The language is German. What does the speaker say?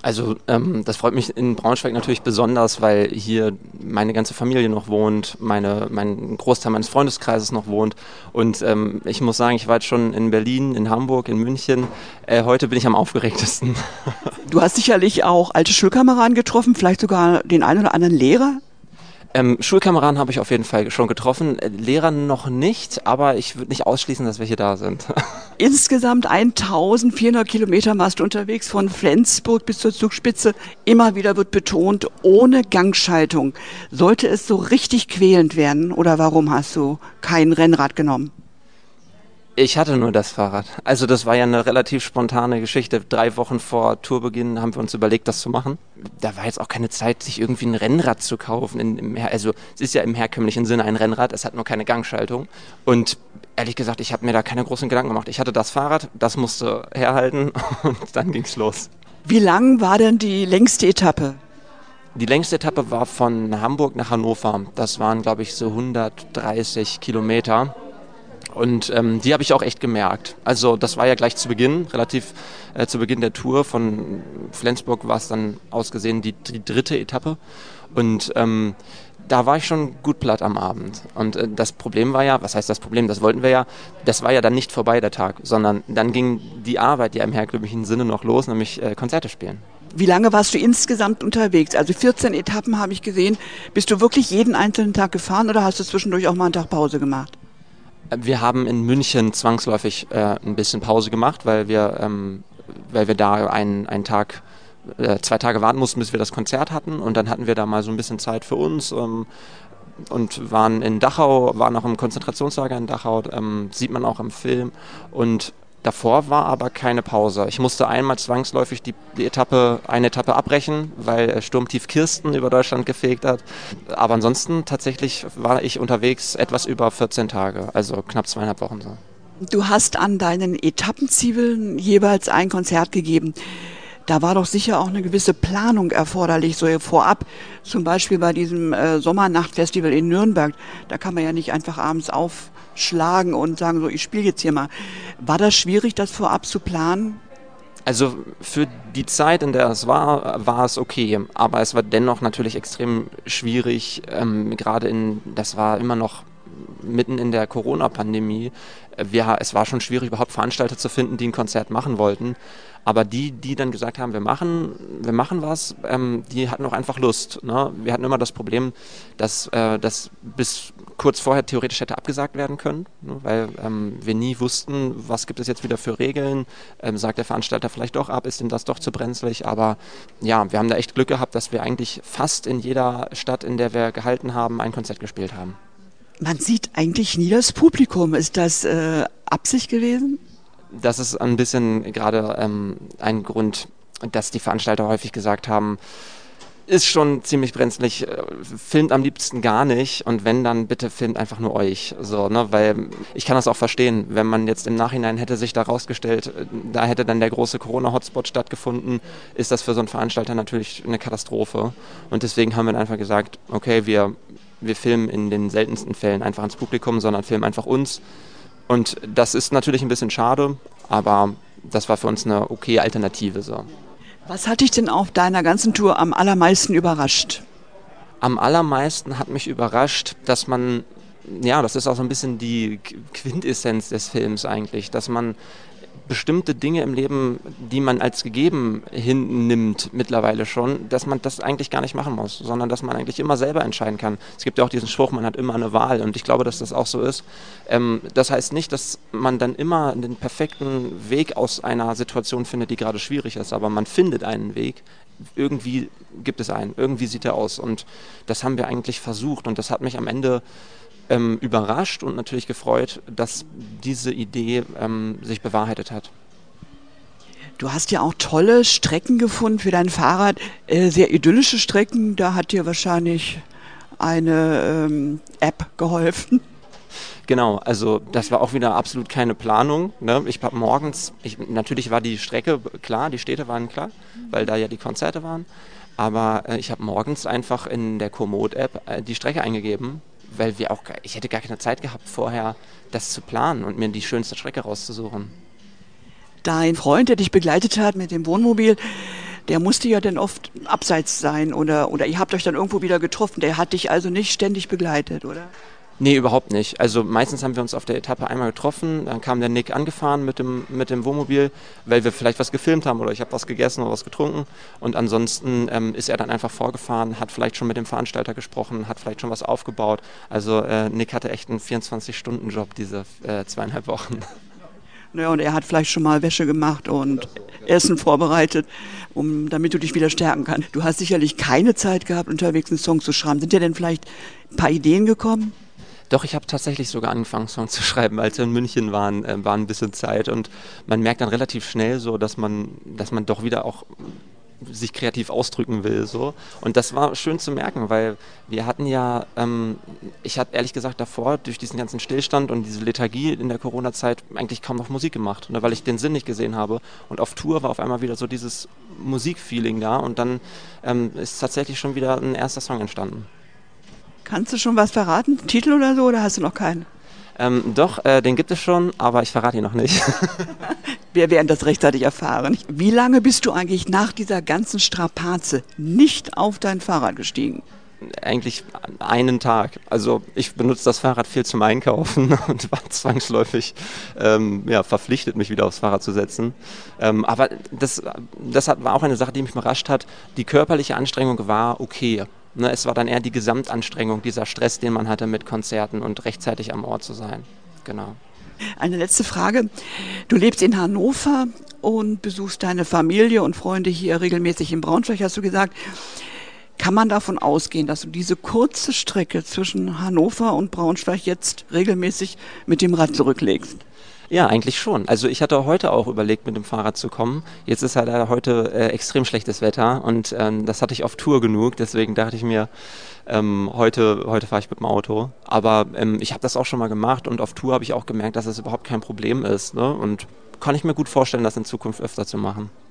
Also das freut mich in Braunschweig natürlich besonders, weil hier meine ganze Familie noch wohnt, mein Großteil meines Freundeskreises noch wohnt. Und ich muss sagen, ich war jetzt schon in Berlin, in Hamburg, in München. Heute bin ich am aufgeregtesten. Du hast sicherlich auch alte Schulkameraden getroffen, vielleicht sogar den einen oder anderen Lehrer. Schulkameraden habe ich auf jeden Fall schon getroffen, Lehrer noch nicht, aber ich würde nicht ausschließen, dass welche da sind. Insgesamt 1400 Kilometer warst du unterwegs von Flensburg bis zur Zugspitze. Immer wieder wird betont, ohne Gangschaltung. Sollte es so richtig quälend werden oder warum hast du kein Rennrad genommen? Ich hatte nur das Fahrrad. Also das war ja eine relativ spontane Geschichte. 3 Wochen vor Tourbeginn haben wir uns überlegt, das zu machen. Da war jetzt auch keine Zeit, sich irgendwie ein Rennrad zu kaufen. Also es ist ja im herkömmlichen Sinne ein Rennrad, es hat nur keine Gangschaltung. Und ehrlich gesagt, ich habe mir da keine großen Gedanken gemacht. Ich hatte das Fahrrad, das musste herhalten und dann ging's los. Wie lang war denn die längste Etappe? Die längste Etappe war von Hamburg nach Hannover. Das waren, glaube ich, so 130 Kilometer. Und die habe ich auch echt gemerkt. Also das war ja gleich zu Beginn, relativ zu Beginn der Tour. Von Flensburg war es dann ausgesehen die dritte Etappe. Und da war ich schon gut platt am Abend. Und das Problem war ja, was heißt das Problem, das wollten wir ja, das war ja dann nicht vorbei, der Tag, sondern dann ging die Arbeit ja im herkömmlichen Sinne noch los, nämlich Konzerte spielen. Wie lange warst du insgesamt unterwegs? Also 14 Etappen habe ich gesehen. Bist du wirklich jeden einzelnen Tag gefahren oder hast du zwischendurch auch mal einen Tag Pause gemacht? Wir haben in München zwangsläufig ein bisschen Pause gemacht, weil wir da einen Tag, 2 Tage warten mussten, bis wir das Konzert hatten. Und dann hatten wir da mal so ein bisschen Zeit für uns und waren in Dachau, waren auch im Konzentrationslager in Dachau, sieht man auch im Film. Und davor war aber keine Pause. Ich musste einmal zwangsläufig eine Etappe abbrechen, weil Sturmtief Kirsten über Deutschland gefegt hat. Aber ansonsten tatsächlich war ich unterwegs etwas über 14 Tage, also knapp 2,5 Wochen so. Du hast an deinen Etappenzielen jeweils ein Konzert gegeben. Da war doch sicher auch eine gewisse Planung erforderlich, so vorab. Zum Beispiel bei diesem Sommernachtfestival in Nürnberg. Da kann man ja nicht einfach abends aufschlagen und sagen, so, ich spiele jetzt hier mal. War das schwierig, das vorab zu planen? Also für die Zeit, in der es war es okay. Aber es war dennoch natürlich extrem schwierig. Das war immer noch mitten in der Corona-Pandemie. Es war schon schwierig, überhaupt Veranstalter zu finden, die ein Konzert machen wollten. Aber die dann gesagt haben, wir machen was, die hatten auch einfach Lust. Ne? Wir hatten immer das Problem, dass das bis kurz vorher theoretisch hätte abgesagt werden können, ne? Weil wir nie wussten, was gibt es jetzt wieder für Regeln. Sagt der Veranstalter vielleicht doch ab, ist ihm das doch zu brenzlig. Aber ja, wir haben da echt Glück gehabt, dass wir eigentlich fast in jeder Stadt, in der wir gehalten haben, ein Konzert gespielt haben. Man sieht eigentlich nie das Publikum. Ist das Absicht gewesen? Das ist ein bisschen gerade ein Grund, dass die Veranstalter häufig gesagt haben, ist schon ziemlich brenzlig, filmt am liebsten gar nicht und wenn, dann bitte filmt einfach nur euch. So, ne? Weil ich kann das auch verstehen, wenn man jetzt im Nachhinein hätte sich da rausgestellt, da hätte dann der große Corona-Hotspot stattgefunden, ist das für so einen Veranstalter natürlich eine Katastrophe. Und deswegen haben wir dann einfach gesagt, okay, wir filmen in den seltensten Fällen einfach ans Publikum, sondern filmen einfach uns. Und das ist natürlich ein bisschen schade, aber das war für uns eine okay Alternative. So. Was hat dich denn auf deiner ganzen Tour am allermeisten überrascht? Am allermeisten hat mich überrascht, dass man, ja, das ist auch so ein bisschen die Quintessenz des Films eigentlich, dass man bestimmte Dinge im Leben, die man als gegeben hinnimmt mittlerweile schon, dass man das eigentlich gar nicht machen muss, sondern dass man eigentlich immer selber entscheiden kann. Es gibt ja auch diesen Spruch, man hat immer eine Wahl und ich glaube, dass das auch so ist. Das heißt nicht, dass man dann immer den perfekten Weg aus einer Situation findet, die gerade schwierig ist, aber man findet einen Weg. Irgendwie gibt es einen, irgendwie sieht er aus und das haben wir eigentlich versucht und das hat mich am Ende überrascht und natürlich gefreut, dass diese Idee sich bewahrheitet hat. Du hast ja auch tolle Strecken gefunden für dein Fahrrad, sehr idyllische Strecken. Da hat dir wahrscheinlich eine App geholfen. Genau, also das war auch wieder absolut keine Planung. Ne? Ich habe natürlich war die Strecke klar, die Städte waren klar, weil da ja die Konzerte waren. Aber ich habe morgens einfach in der Komoot-App die Strecke eingegeben, weil ich hätte gar keine Zeit gehabt, vorher das zu planen und mir die schönste Strecke rauszusuchen. Dein Freund, der dich begleitet hat mit dem Wohnmobil, der musste ja dann oft abseits sein oder ihr habt euch dann irgendwo wieder getroffen. Der hat dich also nicht ständig begleitet, oder? Nee, überhaupt nicht. Also meistens haben wir uns auf der Etappe einmal getroffen, dann kam der Nick angefahren mit dem Wohnmobil, weil wir vielleicht was gefilmt haben oder ich habe was gegessen oder was getrunken und ansonsten ist er dann einfach vorgefahren, hat vielleicht schon mit dem Veranstalter gesprochen, hat vielleicht schon was aufgebaut. Also Nick hatte echt einen 24-Stunden-Job diese 2,5 Wochen. Naja, und er hat vielleicht schon mal Wäsche gemacht und Essen vorbereitet, damit du dich wieder stärken kannst. Du hast sicherlich keine Zeit gehabt, unterwegs einen Song zu schreiben. Sind dir denn vielleicht ein paar Ideen gekommen? Doch, ich habe tatsächlich sogar angefangen, Songs zu schreiben, als wir in München waren, war ein bisschen Zeit und man merkt dann relativ schnell so, dass man doch wieder auch sich kreativ ausdrücken will, so. Und das war schön zu merken, weil wir hatten ja, ich habe ehrlich gesagt davor durch diesen ganzen Stillstand und diese Lethargie in der Corona-Zeit eigentlich kaum noch Musik gemacht, ne, weil ich den Sinn nicht gesehen habe. Und auf Tour war auf einmal wieder so dieses Musikfeeling da und dann ist tatsächlich schon wieder ein erster Song entstanden. Kannst du schon was verraten? Titel oder so, oder hast du noch keinen? Doch, den gibt es schon, aber ich verrate ihn noch nicht. Wir werden das rechtzeitig erfahren. Wie lange bist du eigentlich nach dieser ganzen Strapaze nicht auf dein Fahrrad gestiegen? Eigentlich einen Tag. Also ich benutze das Fahrrad viel zum Einkaufen und war zwangsläufig verpflichtet, mich wieder aufs Fahrrad zu setzen. Aber das war auch eine Sache, die mich überrascht hat. Die körperliche Anstrengung war okay. Ne, es war dann eher die Gesamtanstrengung, dieser Stress, den man hatte mit Konzerten und rechtzeitig am Ort zu sein. Genau. Eine letzte Frage. Du lebst in Hannover und besuchst deine Familie und Freunde hier regelmäßig in Braunschweig, hast du gesagt. Kann man davon ausgehen, dass du diese kurze Strecke zwischen Hannover und Braunschweig jetzt regelmäßig mit dem Rad zurücklegst? Ja, eigentlich schon. Also ich hatte heute auch überlegt, mit dem Fahrrad zu kommen. Jetzt ist halt leider heute extrem schlechtes Wetter und das hatte ich auf Tour genug. Deswegen dachte ich mir, heute fahre ich mit dem Auto. Aber ich habe das auch schon mal gemacht und auf Tour habe ich auch gemerkt, dass es überhaupt kein Problem ist. Ne? Und kann ich mir gut vorstellen, das in Zukunft öfter zu machen.